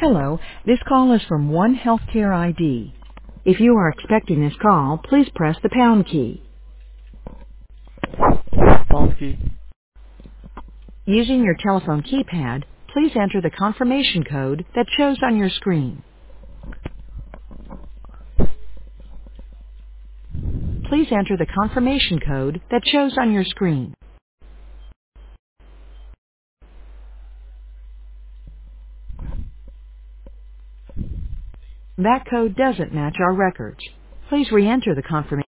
Hello, this call is from One Healthcare ID. If you are expecting this call, please press the pound key. Pound key. Using your telephone keypad, please enter the confirmation code that shows on your screen. Please enter the confirmation code that shows on your screen. That code doesn't match our records. Please re-enter the confirmation